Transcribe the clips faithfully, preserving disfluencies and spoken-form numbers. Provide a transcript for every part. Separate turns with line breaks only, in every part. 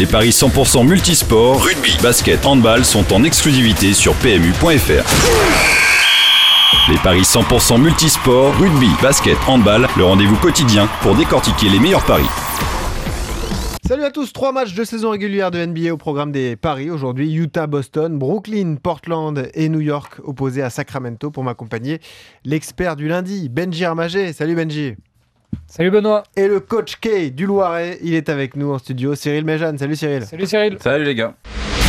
Les paris cent pour cent multisport, rugby, basket, handball sont en exclusivité sur P M U point F R. Les paris cent pour cent multisport, rugby, basket, handball, le rendez-vous quotidien pour décortiquer les meilleurs paris.
Salut à tous, trois matchs de saison régulière de N B A au programme des paris. Aujourd'hui, Utah, Boston, Brooklyn, Portland et New York opposés à Sacramento. Pour m'accompagner, l'expert du lundi, Benji Armagé. Salut Benji.
Salut Benoît.
Et le coach K du Loiret, il est avec nous en studio, Cyril Méjeanne. Salut Cyril.
Salut Cyril.
Salut les gars.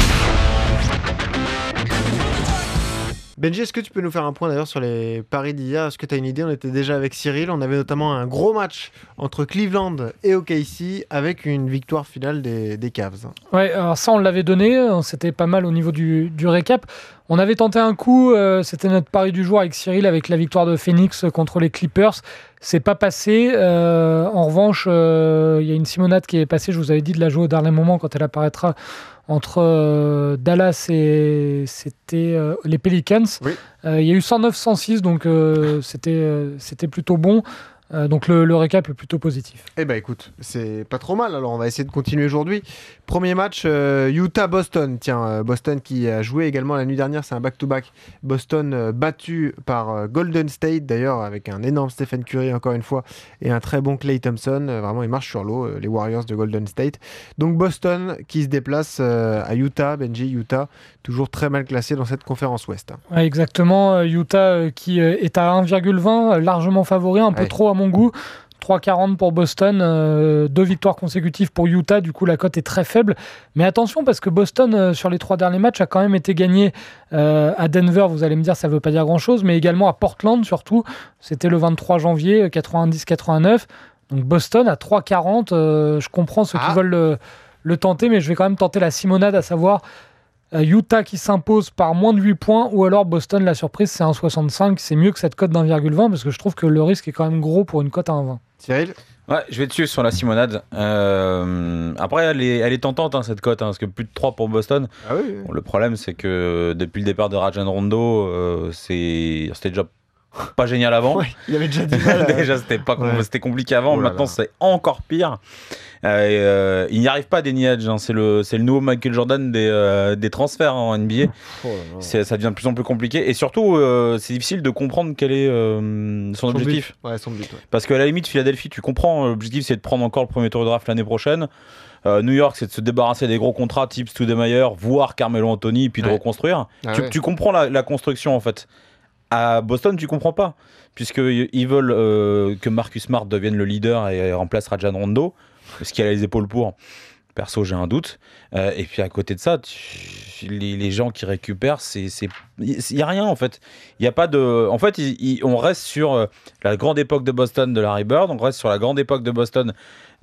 Benji, est-ce que tu peux nous faire un point d'ailleurs sur les paris d'hier ? Est-ce que tu as une idée ? On était déjà avec Cyril, on avait notamment un gros match entre Cleveland et O K C avec une victoire finale des, des Cavs.
Ouais, alors ça on l'avait donné, c'était pas mal au niveau du, du récap. On avait tenté un coup, euh, c'était notre pari du jour avec Cyril avec la victoire de Phoenix contre les Clippers. C'est pas passé. Euh, en revanche, il euh, y a une Simonade qui est passée, je vous avais dit de la jouer au dernier moment quand elle apparaîtra entre euh, Dallas et c'était euh, les Pelicans. Il
oui.
euh, y a eu cent neuf cent six, donc euh, c'était, euh, c'était plutôt bon. Euh, donc le, le récap est plutôt positif.
Eh ben écoute, c'est pas trop mal. Alors on va essayer de continuer aujourd'hui. Premier match, euh, Utah-Boston. Tiens, euh, Boston qui a joué également la nuit dernière, c'est un back-to-back. Boston euh, battu par euh, Golden State, d'ailleurs avec un énorme Stephen Curry encore une fois et un très bon Klay Thompson. Euh, vraiment, ils marchent sur l'eau, euh, les Warriors de Golden State. Donc Boston qui se déplace euh, à Utah, Benji, Utah, toujours très mal classé dans cette conférence Ouest.
Ouais, exactement. Euh, Utah euh, qui euh, est à un virgule vingt, euh, largement favori, un peu
ouais.
trop à mon goût. trois virgule quarante pour Boston, euh, deux victoires consécutives pour Utah, du coup la cote est très faible. Mais attention parce que Boston, euh, sur les trois derniers matchs, a quand même été gagné euh, à Denver, vous allez me dire ça ne veut pas dire grand-chose, mais également à Portland surtout, c'était le vingt-trois janvier, quatre-vingt-dix quatre-vingt-neuf. Donc Boston à trois virgule quarante, euh, je comprends ceux ah. qui veulent le, le tenter, mais je vais quand même tenter la Simonade, à savoir euh, Utah qui s'impose par moins de huit points, ou alors Boston, la surprise, c'est un virgule soixante-cinq, c'est mieux que cette cote d'un virgule vingt, parce que je trouve que le risque est quand même gros pour une cote à un virgule vingt.
Cyril ?
Ouais, je vais dessus sur la Simonade. Euh, après, elle est, elle est tentante hein, cette cote, hein, parce que plus de trois pour Boston.
Ah oui, oui.
Bon, le problème, c'est que depuis le départ de Rajon Rondo, euh, c'est... c'était déjà pas génial avant.
Ouais, il y avait déjà du mal. À...
déjà, c'était, pas...
ouais.
c'était compliqué avant.
Oh là
Maintenant,
là.
c'est encore pire. Euh, et, euh, il n'y arrive pas, Danny Hedge. Hein. C'est, le, c'est le nouveau Michael Jordan des, euh, des transferts hein, en N B A. Oh là là. C'est, ça devient de plus en plus compliqué. Et surtout, euh, c'est difficile de comprendre quel est euh, son, son objectif.
But. Ouais, son but, ouais.
Parce qu'à la limite, Philadelphie, tu comprends, l'objectif, c'est de prendre encore le premier tour de draft l'année prochaine. Euh, New York, c'est de se débarrasser des gros contrats type Stoudemire, voire Carmelo Anthony, puis ouais. de reconstruire.
Ah
tu,
ouais.
tu comprends la, la construction, en fait. À Boston, tu comprends pas. Puisqu'ils veulent euh, que Marcus Smart devienne le leader et remplace Rajon Rondo. Est-ce qu'il a les épaules pour ? Perso, j'ai un doute. Euh, et puis à côté de ça, tu, les, les gens qui récupèrent, c'est, c'est, il n'y a rien en fait. Il y a pas de. En fait, il, il, on reste sur euh, la grande époque de Boston de Larry Bird. On reste sur la grande époque de Boston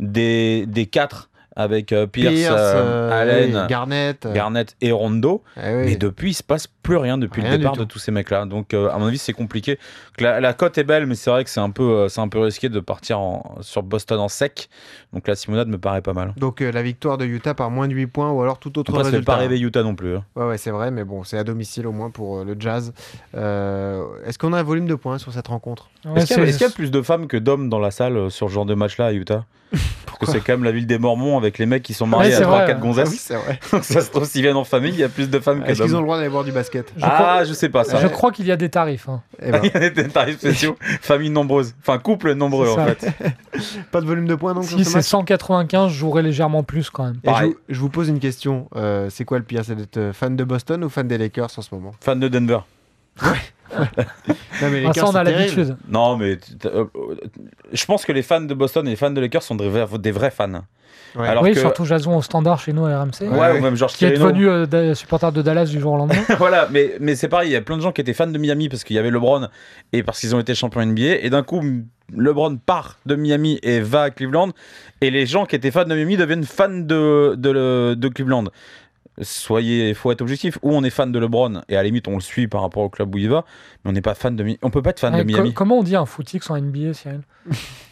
des des quatre avec euh, Pierce,
Pierce
euh, Allen,
oui, Garnett, euh...
Garnett et Rondo.
Eh oui.
Mais depuis, il se passe plus rien depuis rien le départ de tous ces mecs-là. Donc, euh, à mon avis, c'est compliqué. La, la cote est belle, mais c'est vrai que c'est un peu, c'est un peu risqué de partir en, sur Boston en sec. Donc, la Simonade me paraît pas mal.
Donc, euh, la victoire de Utah par moins de huit points ou alors tout autre
Après,
résultat.
Ça fait pas rêver Utah non plus. Hein.
Ouais, ouais, c'est vrai, mais bon, c'est à domicile au moins pour euh, le Jazz. Euh, est-ce qu'on a un volume de points sur cette rencontre ?
ouais, est-ce, qu'il y a, est-ce qu'il y a plus de femmes que d'hommes dans la salle euh, sur ce genre de match-là à Utah ? Parce que c'est quand même la ville des Mormons avec les mecs qui sont mariés ouais, à trois quatre gonzesses.
Ah oui, c'est vrai.
Donc ça se trouve, s'ils viennent en famille, il y a plus de femmes que
Est-ce
d'hommes.
qu'ils ont le droit d'aller voir du basket ?
je Ah, crois... je sais pas ça.
Je ouais. crois qu'il y a des tarifs. Hein.
Eh ben.
Il y a des tarifs spéciaux. Famille nombreuse. Enfin, couple nombreux en fait.
Pas de volume de points donc
si c'est cent quatre-vingt-quinze, je jouerais légèrement plus quand même.
Et je, vous, je vous pose une question. Euh, c'est quoi le pire ? C'est d'être fan de Boston ou fan des Lakers en ce moment ?
Fan de Denver.
Ouais. Ouais. Non, mais les
ah, ça, on a l'habitude.
Non, mais euh, je pense que les fans de Boston et les fans de Lakers sont des vrais, des vrais fans.
Ouais. Alors oui, que... surtout Jason au standard chez nous à R M C.
Ouais, ouais. Ou même Georges
qui est devenu euh, supporter de Dallas du jour au lendemain.
Voilà, mais, mais c'est pareil, il y a plein de gens qui étaient fans de Miami parce qu'il y avait LeBron et parce qu'ils ont été champions N B A. Et d'un coup, LeBron part de Miami et va à Cleveland. Et les gens qui étaient fans de Miami deviennent fans de, de, de Cleveland. Soyez, faut être objectif. Ou on est fan de LeBron et à la limite on le suit par rapport au club où il va, mais on n'est pas fan de Miami. On peut pas être fan
ouais,
de Miami.
Co- comment on dit un footix en N B A, Cyril ?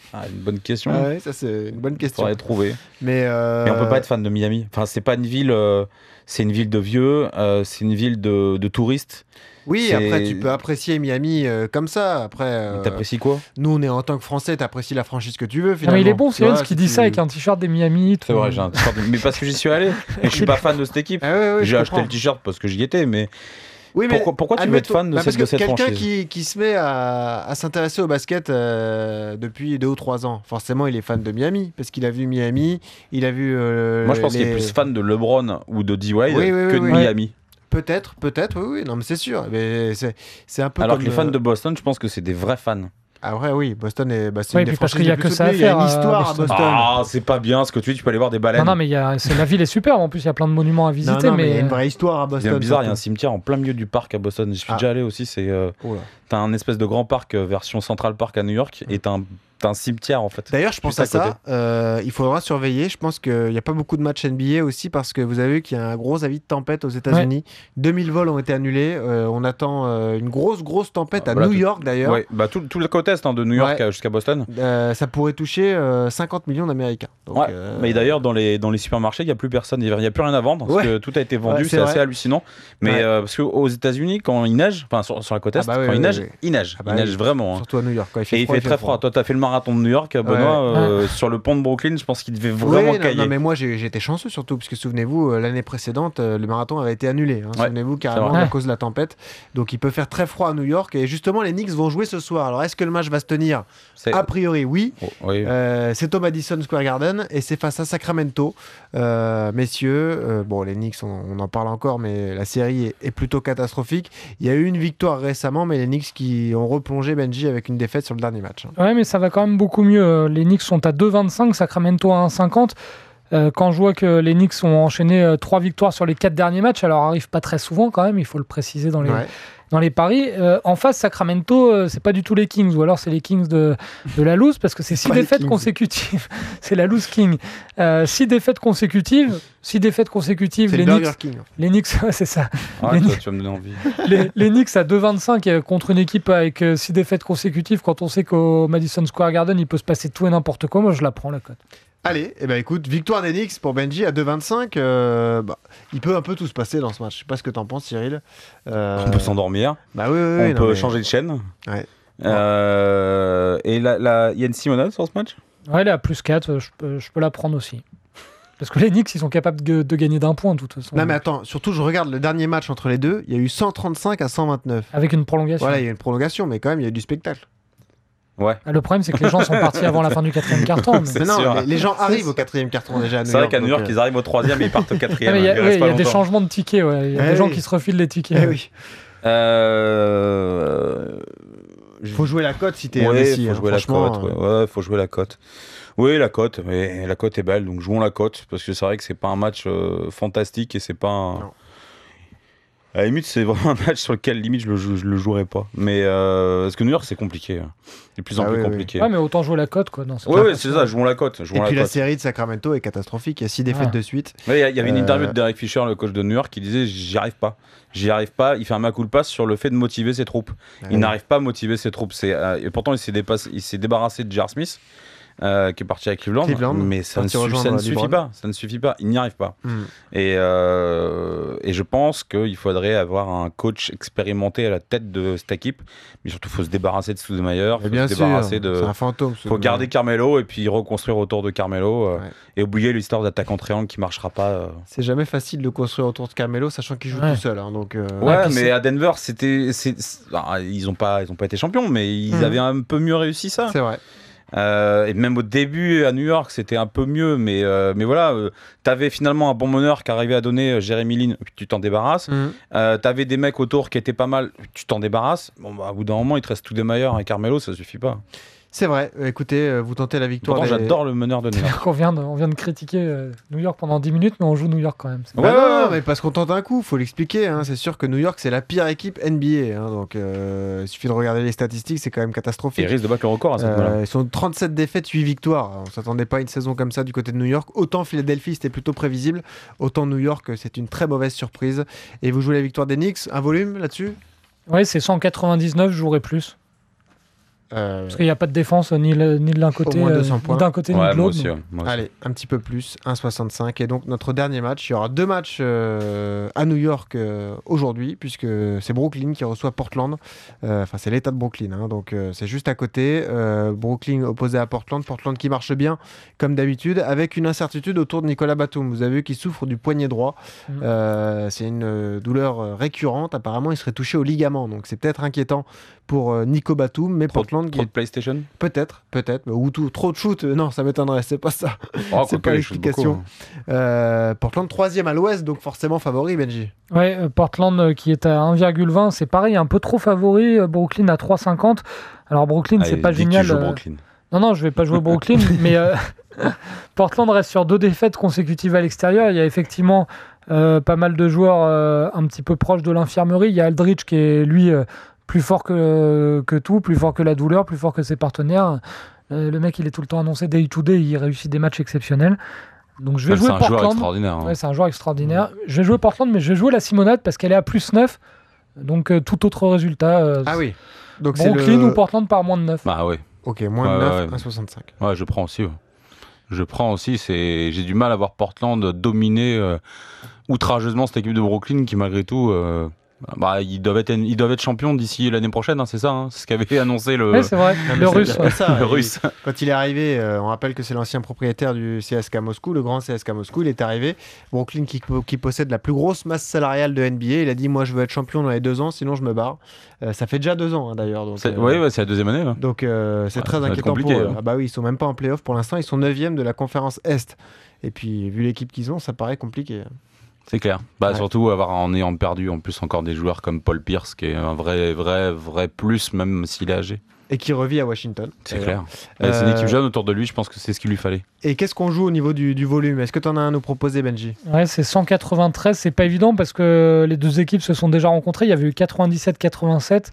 Ah, une bonne question.
Ah ouais, ça c'est une bonne question.
Faudrait trouver.
Mais, euh...
Mais on peut pas être fan de Miami. Enfin, c'est pas une ville. Euh, c'est une ville de vieux. Euh, c'est une ville de, de touristes.
Oui,
c'est...
après tu peux apprécier Miami euh, comme ça. Après, euh,
t'apprécies quoi?
Nous, on est en tant que Français, t'apprécies la franchise que tu veux.
Non,
Finalement.
mais il est bon, Cyril,
vois,
qui
si
dit
tu...
ça avec un t-shirt des Miami.
C'est vrai, j'ai un t-shirt. De... mais parce que j'y suis allé. Et je suis pas fan de cette équipe.
Ah ouais, ouais,
j'ai acheté le t-shirt parce que j'y étais, mais.
Oui, mais
pourquoi, pourquoi tu veux être fan de,
bah
cette, de cette
quelqu'un
franchise?
qui, qui se met à, à s'intéresser au basket euh, depuis deux ou trois ans, forcément il est fan de Miami, parce qu'il a vu Miami, il a vu... Euh,
Moi je pense
les...
qu'il est plus fan de LeBron ou de D-Wade
oui, oui,
que
oui,
de
oui.
Miami.
Peut-être, peut-être, oui, oui, non mais c'est sûr. Mais c'est, c'est un peu
Alors
comme
que les fans
euh...
de Boston, je pense que c'est des vrais fans.
Ah ouais, oui, Boston est, bah, c'est
Oui,
une des
parce
franchises
qu'il y a
les plus
que ça à
soutenues. Il y a
faire
une
à
histoire à
Boston.
Boston.
Ah, c'est pas bien ce que tu dis, tu peux aller voir des baleines.
Non, non, mais il y a... c'est... la ville est superbe. En plus, il y a plein de monuments à visiter.
Non, non, mais
mais
il y a une vraie histoire à
C'est
Boston.
bien bizarre, il y a un
surtout.
cimetière en plein milieu du parc à Boston. Je suis
Ah.
déjà allé aussi, c'est... Euh...
Oh là.
T'as un espèce de grand parc euh, version Central Park à New York et t'as un, t'as un cimetière en fait.
D'ailleurs, je pense
Juste
à
à côté.
ça. Euh, il faudra surveiller. Je pense qu'il n'y a pas beaucoup de matchs N B A aussi parce que vous avez vu qu'il y a un gros avis de tempête aux États-Unis. deux mille vols ont été annulés. Euh, on attend euh, une grosse, grosse tempête
Ah,
à
voilà,
New
tout-
York d'ailleurs.
Ouais, bah tout, tout le côté est hein, de New York
Ouais.
à- jusqu'à Boston.
Euh, ça pourrait toucher euh, cinquante millions d'Américains. Donc,
Ouais.
euh,
Mais d'ailleurs, dans les, dans les supermarchés, il n'y a plus personne, il n'y a plus rien à vendre parce
Ouais.
que tout a été vendu,
Ouais,
c'est
c'est
assez
vrai.
hallucinant. Mais
Ouais.
euh, parce qu'aux États-Unis, quand il neige, enfin sur, sur la côte est,
Ah bah oui,
quand
oui,
il neige,
oui, oui.
il neige.
Ah bah
il neige
oui.
vraiment. hein.
surtout à New York. Quand il fait
Et il
froid,
fait très froid. Toi, tu as fait le marathon de New York, Benoît, euh, sur le pont de Brooklyn. Je pense qu'il devait vraiment
Oui, non,
cailler.
non, mais moi j'ai, j'étais chanceux surtout, parce que souvenez-vous, euh, l'année précédente, euh, le marathon avait été annulé. hein.
Ouais,
Souvenez-vous carrément
vrai.
à cause de la tempête. Donc il peut faire très froid à New York. Et justement, les Knicks vont jouer ce soir. Alors est-ce que le match va se tenir?
C'est-
A priori, oui.
Oh, oui.
Euh, c'est au Madison Square Garden et c'est face à Sacramento. Euh, messieurs, euh, bon, les Knicks, on, on en parle encore, mais la série est, est plutôt catastrophique. Il y a eu une victoire récemment, mais les Knicks qui ont replongé Benji avec une défaite sur le dernier match. hein.
Ouais, mais ça va quand même beaucoup mieux. Les Knicks sont à deux vingt-cinq, Sacramento à un cinquante. Euh, quand je vois que les Knicks ont enchaîné euh, trois victoires sur les quatre derniers matchs, alors arrive pas très souvent quand même, il faut le préciser dans les,
Ouais.
dans les paris. Euh, en face, Sacramento, euh, c'est pas du tout les Kings, ou alors c'est les Kings de, de la loose, parce que c'est six
Pas les
défaites
Kings.
consécutives. C'est la loose King. Euh, six défaites consécutives. Six défaites consécutives.
C'est
Les
le
Knicks,
Burger King.
les Knicks, ouais, c'est ça.
Ah,
les
toi,
Knicks-
tu vas me donner envie.
les, les Knicks à deux vingt-cinq euh, contre une équipe avec euh, six défaites consécutives, quand on sait qu'au Madison Square Garden, il peut se passer tout et n'importe quoi, moi je la prends la cote.
Allez, eh ben écoute, victoire des Knicks pour Benji à deux vingt-cinq. euh, bah, il peut un peu tout se passer dans ce match. Je sais pas ce que t'en penses, Cyril. Euh,
On peut s'endormir.
Bah oui, oui,
On
oui, non,
peut
mais-
changer de chaîne.
Ouais.
Euh, et la, la Yann Simonal sur ce match?
Ouais, là, à plus quatre, euh, je peux, je peux la prendre aussi. Parce que les Knicks, ils sont capables de, de gagner d'un point, de toute façon.
Non mais attends, surtout je regarde le dernier match entre les deux, il y a eu cent trente-cinq à cent vingt-neuf.
Avec une prolongation.
Voilà, il y a eu une prolongation, mais quand même il y a eu du spectacle.
Ouais.
Ah, le problème, c'est que les gens sont partis avant la fin du quatrième quart-temps. Mais...
C'est
Mais non,
sûr.
les, les gens arrivent au quatrième carton déjà à New
C'est vrai
York.
qu'à New York,
donc,
ils arrivent au troisième et ils partent au
Ah,
quatrième.
mais il y a,
Ils
ouais,
restent
il y
pas
a des
longtemps.
changements de tickets. Ouais. Il y a
Eh
des gens
oui.
qui se refilent les tickets.
eh
ouais.
oui.
Euh... je-
Faut jouer la cote si t'es
Ouais,
indécis.
faut
hein,
jouer la
franchement,
cote.
euh,
Ouais. Ouais, faut jouer la cote. Oui, la cote. Mais la cote est belle, donc jouons la cote parce que c'est vrai que c'est pas un match euh, fantastique et c'est pas un.
Non.
À la limite, c'est vraiment un match sur lequel limite je le, jou- je le jouerais pas. Mais euh, parce que New York, c'est compliqué. hein. C'est de plus en
Ah
plus
oui, oui.
compliqué.
Ouais, mais autant jouer la cote, quoi. Non, c'est
Ouais,
pas
ouais,
facile.
c'est ça. Jouons la cote.
Et
Jouons la
puis la
cote.
série de Sacramento est catastrophique. Il y a six défaites
Ouais.
de suite.
Ouais, Il y, a- il y avait une
Euh,
interview de Derek Fisher, le coach de New York, qui disait j'y arrive pas. J'y arrive pas. Il fait un maculpa sur le fait de motiver ses troupes.
Ouais.
Il n'arrive pas à motiver ses troupes. C'est, euh, et pourtant, il s'est, dépassé- il s'est débarrassé de J R. Smith, euh, qui est parti à Cleveland.
Cleveland,
mais ça ne,
parti
su-
rejoindre
ça ne
LeBron.
suffit pas. Ça ne suffit pas. Il n'y arrive pas.
Hmm.
Et, euh, et je pense qu'il faudrait avoir un coach expérimenté à la tête de cette équipe. Mais surtout, il faut se débarrasser de Stoudemire. Il
Mais
faut
bien
se
sûr,
débarrasser de.
c'est un fantôme. ce
Il faut
gars.
garder Carmelo et puis reconstruire autour de Carmelo. euh,
Ouais.
Et oublier l'histoire d'attaquant triangle qui marchera pas. euh.
C'est jamais facile de construire autour de Carmelo, sachant qu'il joue
Ouais.
tout seul. hein, donc, euh,
Ouais,
puis
mais
c'est-
à Denver, c'était, c'est, c'est- ah, ils ont pas, ils ont pas été champions, mais ils
Mhm.
avaient un peu mieux réussi ça.
c'est vrai.
Euh, et même au début à New York, c'était un peu mieux, mais euh, mais voilà, euh, t'avais finalement un bon meneur qui arrivait à donner euh, Jérémy Lin, tu t'en débarrasses.
Hmm.
Euh, t'avais des mecs autour qui étaient pas mal, tu t'en débarrasses. Bon, bah, au bout d'un moment, il te reste tout des meilleurs et Carmelo, ça suffit pas.
C'est vrai. Écoutez, euh, vous tentez la victoire.
Pourtant,
des-
j'adore le meneur de New York.
On vient, de, on vient de critiquer euh, New York pendant dix minutes, mais on joue New York quand même. C'est-
Bah
Ouais,
non,
ouais,
non,
ouais.
mais parce qu'on tente un coup, faut l'expliquer. hein. C'est sûr que New York, c'est la pire équipe N B A. hein, donc, euh, il suffit de regarder les statistiques, c'est quand même
Et
catastrophique.
il risque de battre le record à ce
Euh,
moment-là.
ils sont trente-sept défaites, huit victoires. On s'attendait pas à une saison comme ça du côté de New York. Autant Philadelphie, c'était plutôt prévisible. Autant New York, c'est une très mauvaise surprise. Et vous jouez la victoire des Knicks. Un volume là-dessus?
Ouais, c'est cent quatre-vingt-dix-neuf, je jouerai plus.
Euh,
Parce qu'il n'y a pas de défense ni, le- ni de l'un côté,
moins deux
euh,
cents
ni
points.
d'un côté ni
Ouais,
de
moi
l'autre.
aussi,
donc.
ouais, moi aussi.
Allez, un petit peu plus, un virgule soixante-cinq. Et donc, notre dernier match, il y aura deux matchs euh, à New York euh, aujourd'hui, puisque c'est Brooklyn qui reçoit Portland. Euh, Enfin, c'est l'État de Brooklyn, hein, donc euh, c'est juste à côté. Euh, Brooklyn opposé à Portland. Portland qui marche bien, comme d'habitude, avec une incertitude autour de Nicolas Batum. Vous avez vu qu'il souffre du poignet droit.
Mm.
Euh, c'est une euh, douleur euh, récurrente. Apparemment, il serait touché au ligament, donc c'est peut-être inquiétant pour euh, Nico Batum, mais
Trop,
Portland qui
trop
est
de PlayStation
peut-être, peut-être, ou tout, trop de shoot, euh, non, ça m'étonnerait, c'est pas ça.
Oh,
C'est
quoique,
pas
il shoot
l'explication.
beaucoup, hein.
Euh, Portland troisième à l'ouest, donc forcément favori, Benji.
Ouais, euh, Portland euh, qui est à un virgule vingt, c'est pareil, un peu trop favori. euh, Brooklyn à trois virgule cinquante. Alors Brooklyn, c'est
Allez,
pas
dis que tu
génial.
joues
euh,
Brooklyn.
Non, non, je vais pas jouer Brooklyn, mais euh, Portland reste sur deux défaites consécutives à l'extérieur. Il y a effectivement euh, pas mal de joueurs euh, un petit peu proches de l'infirmerie. Il y a Aldridge qui est, lui, euh, plus fort que, que tout, plus fort que la douleur, plus fort que ses partenaires. Euh, le mec, il est tout le temps annoncé day to day, il réussit des matchs exceptionnels. Donc je vais
Même,
jouer
c'est un joueur
Portland.
extraordinaire. hein.
Ouais, c'est un joueur extraordinaire. Je vais jouer Portland, mais je vais jouer la Simonade parce qu'elle est à plus neuf. Donc euh, tout autre résultat. euh,
Ah oui. Donc c'est
Brooklyn
le...
ou Portland par moins de neuf.
Bah ouais.
Ok, moins de
Ouais,
neuf,
ouais.
un virgule soixante-cinq.
Ouais, je prends aussi. ouais. Je prends aussi. C'est... J'ai du mal à voir Portland dominer euh, outrageusement cette équipe de Brooklyn qui, malgré tout, euh, bah, ils, doivent être, ils doivent être champions d'ici l'année prochaine, hein, c'est ça hein. C'est ce qu'avait annoncé le,
Ouais, c'est vrai.
Non, mais
Le
c'est
russe.
bien
ouais.
ça,
le
il-
russe.
Quand il est arrivé, euh, on rappelle que c'est l'ancien propriétaire du C S K Moscou, le grand C S K Moscou. Il est arrivé. Brooklyn qui, qui possède la plus grosse masse salariale de N B A. Il a dit moi je veux être champion dans les deux ans, sinon je me barre. Euh, ça fait déjà deux ans hein, d'ailleurs. Donc,
C'est...
euh,
Ouais, ouais, c'est la deuxième année. Là.
donc euh, c'est
Ouais,
très
ça va être
inquiétant pour
compliqué,
eux.
hein.
Ah bah oui, ils sont même pas en playoff pour l'instant. Ils sont neuvième de la conférence Est. Et puis vu l'équipe qu'ils ont, ça paraît compliqué.
C'est clair. Bah,
Ouais.
Surtout avoir, en ayant perdu en plus encore des joueurs comme Paul Pierce, qui est un vrai, vrai, vrai plus, même s'il est âgé.
Et qui revit à Washington.
C'est
d'ailleurs.
clair. Et C'est une
Euh,
équipe jeune autour de lui, je pense que c'est ce qu'il lui fallait.
Et qu'est-ce qu'on joue au niveau du, du volume? Est-ce que tu en as un à nous proposer, Benji?
Ouais, c'est cent quatre-vingt-treize, c'est pas évident parce que les deux équipes se sont déjà rencontrées. Il y avait eu quatre-vingt-dix-sept quatre-vingt-sept.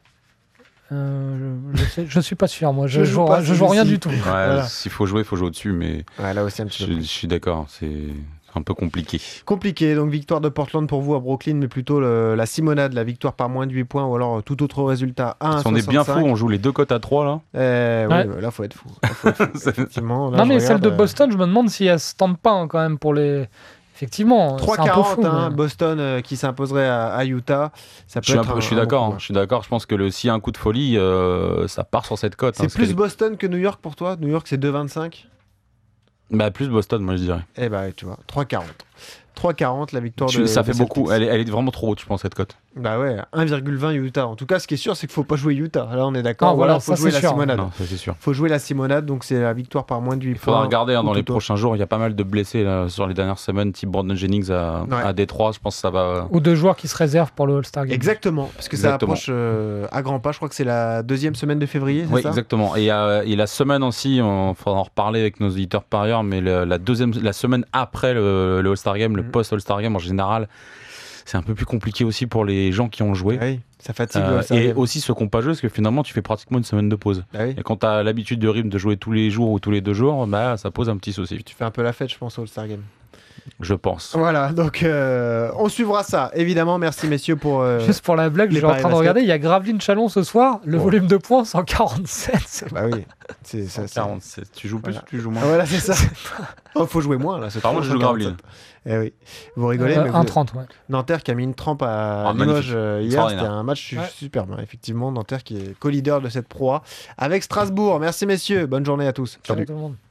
Euh, je, je, sais- je suis pas sûr, moi. Je,
Je
je
joue
joue,
pas
je joue rien
celui-ci.
du tout.
Ouais,
Voilà.
S'il faut jouer, il faut jouer au-dessus, mais
Ouais, là aussi un petit peu.
je, je suis d'accord. C'est un peu compliqué.
Compliqué, donc victoire de Portland pour vous à Brooklyn, mais plutôt le- la Simonade, la victoire par moins de huit points, ou alors tout autre résultat à
Si on est bien fou, on joue les deux cotes à trois là.
Euh,
Ouais.
oui, là, faut être fou. Là, faut être fou.
C'est-
Effectivement, là,
Non,
je
mais
regarde,
celle de
euh,
Boston, je me demande si elle se tente pas hein, quand même pour les. Effectivement,
trois
c'est un peu
quarante,
fou.
hein,
mais-
Boston euh, qui s'imposerait à, à Utah. Ça peut
Je suis, un
être
peu-
un-
je suis
un bon
d'accord.
combat.
hein, je suis d'accord. Je pense que le, s'il y a un coup de folie, euh, ça part sur cette cote. hein,
C'est
parce
plus
que-
Boston que New York pour toi? New York, c'est deux vingt-cinq?
Bah, plus Boston, moi je dirais.
Eh bah, tu vois, trois quarante. trois quarante, la victoire
Tu-
de
ça
des
fait beaucoup.
Celtics.
Elle est, elle est vraiment trop haute, je pense, cette cote.
Bah ouais, un virgule vingt Utah. En tout cas, ce qui est sûr, c'est qu'il faut pas jouer Utah. Là, on est d'accord.
Non,
Ou
voilà,
alors, faut
ça,
jouer
c'est
la
sûr.
Simonade.
Non, ça c'est sûr.
Faut jouer la Simonade, donc c'est la victoire par moins de huit
Il faudra
points.
regarder hein,
ou
dans les
tout autre.
prochains jours. Il y a pas mal de blessés là, sur les dernières semaines, type Brandon Jennings à,
Ouais.
à Détroit. Je pense que ça va.
Ou deux joueurs qui se réservent pour le All-Star Game.
Exactement, parce que ça
Exactement.
approche euh, à grands pas. Je crois que c'est la deuxième semaine de février, c'est
Oui,
ça?
exactement. Et, euh, et la semaine aussi, il faudra en reparler avec nos auditeurs par ailleurs, mais le- la, deuxième, la semaine après le, le All-Star Game, le
Mhm.
post-All-Star Game en général, c'est un peu plus compliqué aussi pour les gens qui ont joué.
Oui, ça fatigue.
Euh,
le All-Star
et
Game.
aussi ceux qui n'ont pas joué, parce que finalement, tu fais pratiquement une semaine de pause.
Bah oui,
Et quand tu as l'habitude de rythme de jouer tous les jours ou tous les deux jours, bah, ça pose un petit souci,
tu fais un peu la fête, je pense, au All-Star Game.
je pense.
Voilà, donc euh, on suivra ça, évidemment. Merci, messieurs, pour. euh,
Juste pour la blague, je
les
suis en
paris
train de
basket.
regarder, il y a Gravelines Chalon ce soir, le
Oh.
volume de points cent quarante-sept. c'est-
Bah oui, c'est ça. c'est-
quarante-sept. Tu joues plus
Voilà.
ou tu joues moins
Ah, voilà, c'est ça. Oh, faut jouer moins là. c'est
Par
trop,
contre, je joue
cent quarante-sept.
Gravelines.
Eh oui, vous rigolez,
Euh,
mais vous-
un trente, ouais.
Nanterre qui a mis une trempe à
Ah,
Limoges
magnifique.
euh, hier,
Extraordinaire.
c'était un match
Ouais.
superbe, hein, effectivement. Nanterre qui est co-leader de cette Pro A avec Strasbourg. Merci messieurs, bonne journée à tous.
Salut tout le monde.